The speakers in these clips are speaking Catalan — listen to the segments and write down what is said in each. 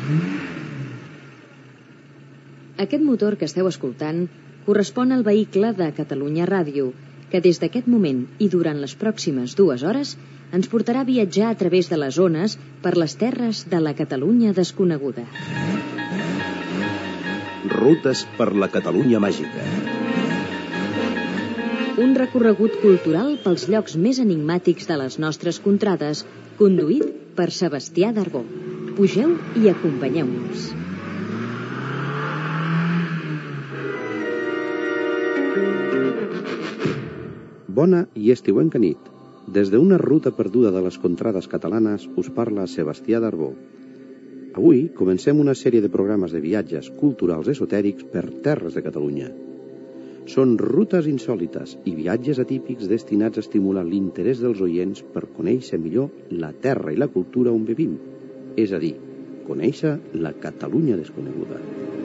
Aquest motor que esteu escoltant correspon al vehicle de Catalunya Ràdio, que des d'aquest moment i durant les pròximes 2 hores ens portarà a viatjar a través de les ones per les terres de la Catalunya desconeguda. Rutes per la Catalunya màgica. Un recorregut cultural pels llocs més enigmàtics de les nostres contrades, conduït per Sebastià d'Arbó. Pugeu i acompanyeu-nos. Bona i estiuenca nit. Des d'una ruta perduda de les contrades catalanes us parla Sebastià d'Arbó. Avui comencem una sèrie de programes de viatges culturals esotèrics per terres de Catalunya. Són rutes insòlites i viatges atípics destinats a estimular l'interès dels oients per conèixer millor la terra i la cultura on vivim, és a dir, conèixer la Catalunya desconeguda.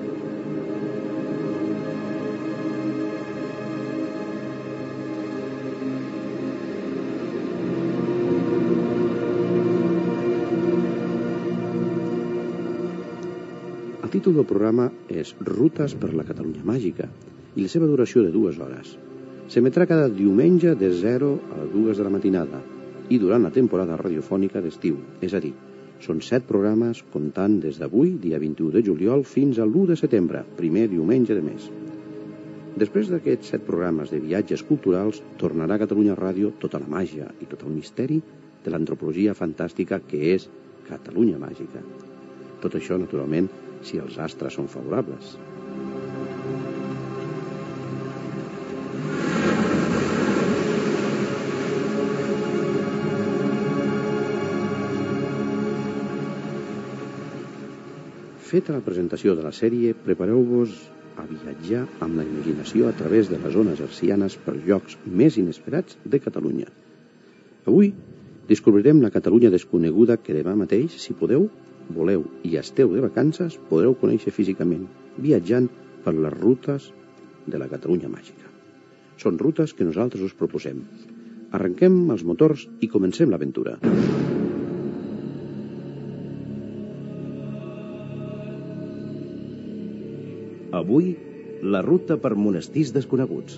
El títol del programa és Rutes per la Catalunya màgica i la seva duració de 2 hores. S'emetrà cada diumenge de 0 a 2 de la matinada i durant la temporada radiofònica d'estiu, és a dir, són 7 programes comptant des d'avui, dia 21 de juliol, fins a l'1 de setembre, primer diumenge de mes. Després d'aquests 7 programes de viatges culturals, tornarà a Catalunya Ràdio tota la màgia i tot el misteri de l'antropologia fantàstica que és Catalunya màgica. Tot això, naturalment, si els astres són favorables. Feta la presentació de la sèrie, prepareu-vos a viatjar amb la imaginació a través de les zones hertzianes per llocs més inesperats de Catalunya. Avui descobrirem la Catalunya desconeguda que demà mateix, si podeu, voleu i esteu de vacances, podreu conèixer físicament, viatjant per les rutes de la Catalunya màgica. Són rutes que nosaltres us proposem. Arrenquem els motors i comencem l'aventura. Avui, la ruta per monestirs desconeguts.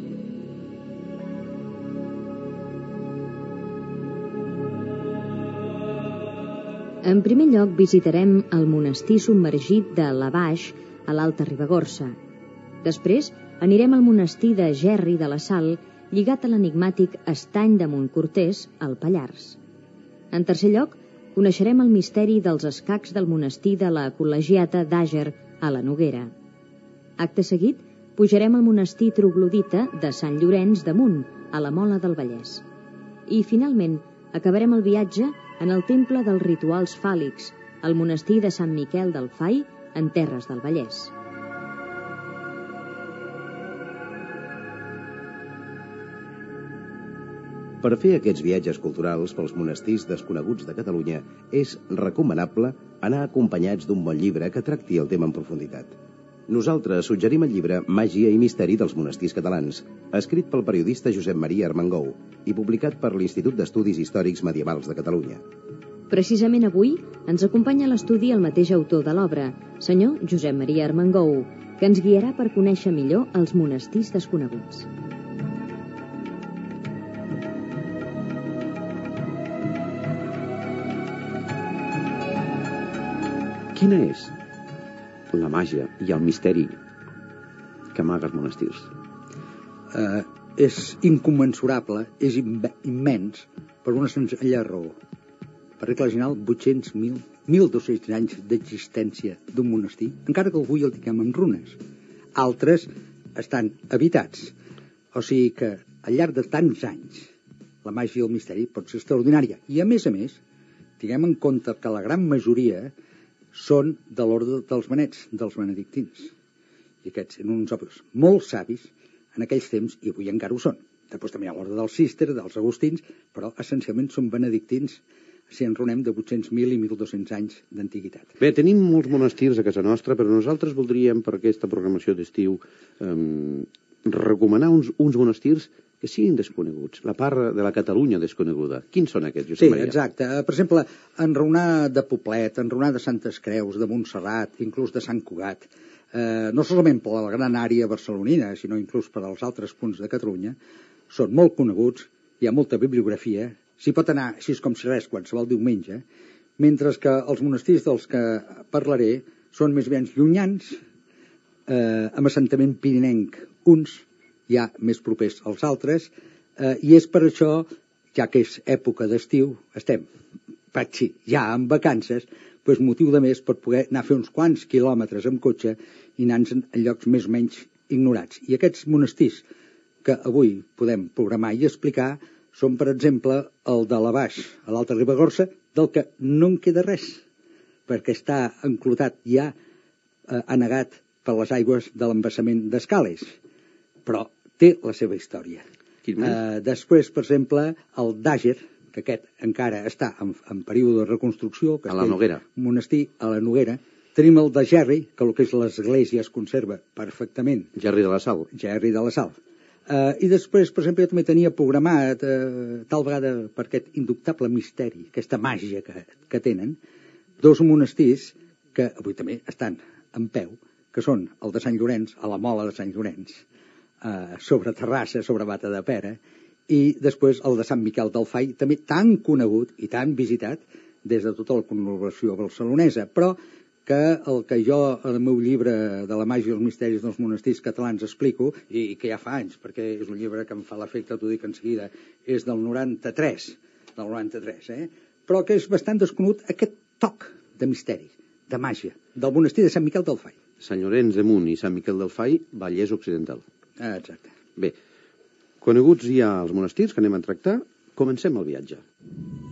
En primer lloc visitarem el monestir submergit de Lavaix, a l'Alta Ribagorça. Després anirem al monestir de Gerri de la Sal, lligat a l'enigmàtic Estany de Montcortès, al Pallars. En tercer lloc, coneixerem el misteri dels escacs del monestir de la Col·legiata d'Àger, a la Noguera. Acte seguit, pujarem al monestir troglodita de Sant Llorenç de Munt, a la Mola del Vallès. I, finalment, acabarem el viatge en el temple dels rituals fàl·lics, al monestir de Sant Miquel del Fai, en Terres del Vallès. Per fer aquests viatges culturals pels monestirs desconeguts de Catalunya és recomanable anar acompanyats d'un bon llibre que tracti el tema en profunditat. Nosaltres suggerim el llibre Màgia i misteri dels monestirs catalans, escrit pel periodista Josep Maria Armengou i publicat per l'Institut d'Estudis Històrics Medievals de Catalunya. Precisament avui ens acompanya a l'estudi el mateix autor de l'obra, senyor Josep Maria Armengou, que ens guiarà per conèixer millor els monestirs desconeguts. Quina és la màgia i el misteri que amaga els monestirs? És incommensurable, és immens per una senzilla raó. Per regla general, 800.000, 1.200 anys d'existència d'un monestir, encara que avui el tinguem en runes. Altres estan habitats. O sigui que, al llarg de tants anys, la màgia i el misteri pot ser extraordinària. I, a més, tinguem en compte que la gran majoria són de l'ordre dels benets, dels benedictins. I aquests eren uns homes molt savis en aquells temps, i avui encara ho són. Després també hi ha l'ordre dels císters, dels agustins, però essencialment són benedictins, si enronem de 800.000 i 1.200 anys d'antiguitat. Bé, tenim molts monestirs a casa nostra, però nosaltres voldríem, per aquesta programació d'estiu, recomanar uns monestirs que siguin desconeguts, la part de la Catalunya desconeguda. Quins són aquests, Sí, Josep Maria? exacte. Per exemple, enraonar de Poblet, enraonar de Santes Creus, de Montserrat, inclús de Sant Cugat, no solament per la gran àrea barcelonina, sinó inclús per als altres punts de Catalunya, són molt coneguts, hi ha molta bibliografia, s'hi pot anar així com si res qualsevol diumenge, mentre que els monestirs dels que parlaré són més ben llunyans, amb assentament pirinenc uns, ja més propers als altres, i és per això, ja que és època d'estiu, estem ja en vacances, doncs motiu de més per poder anar a fer uns quants quilòmetres amb cotxe i anar en llocs més o menys ignorats. I aquests monestirs que avui podem programar i explicar són, per exemple, el de la Baix, a l'Alta Ribagorça, del que no en queda res, perquè està enclotat ja, anegat per les aigües de l'embassament d'Escales, però té la seva història. Després, per exemple, el d'Àger, que aquest encara està en període de reconstrucció, a la Noguera. Monestir a la Noguera. Tenim el de Gerri, que el que és l'església es conserva perfectament. Gerri de la Sal. Gerri de la Sal. I després, per exemple, jo també tenia programat, tal vegada per aquest indubtable misteri, aquesta màgia que tenen, dos monestirs que avui també estan en peu, que són el de Sant Llorenç, a la Mola de Sant Llorenç, sobre Terrassa, sobre Bata de Pera, i després el de Sant Miquel del Fai, també tan conegut i tan visitat des de tota la conurbació barcelonesa, però que el que jo en el meu llibre de la màgia i els misteris dels monestirs catalans explico, i que ja fa anys, perquè és un llibre que em fa l'efecte, t'ho dic en seguida, és del 93, però que és bastant desconegut aquest toc de misteri, de màgia, del monestir de Sant Miquel del Fai. Sant Llorenç de Munt i Sant Miquel del Fai, Vallès Occidental. Exacte. Bé, coneguts ja els monestirs que anem a tractar, comencem el viatge.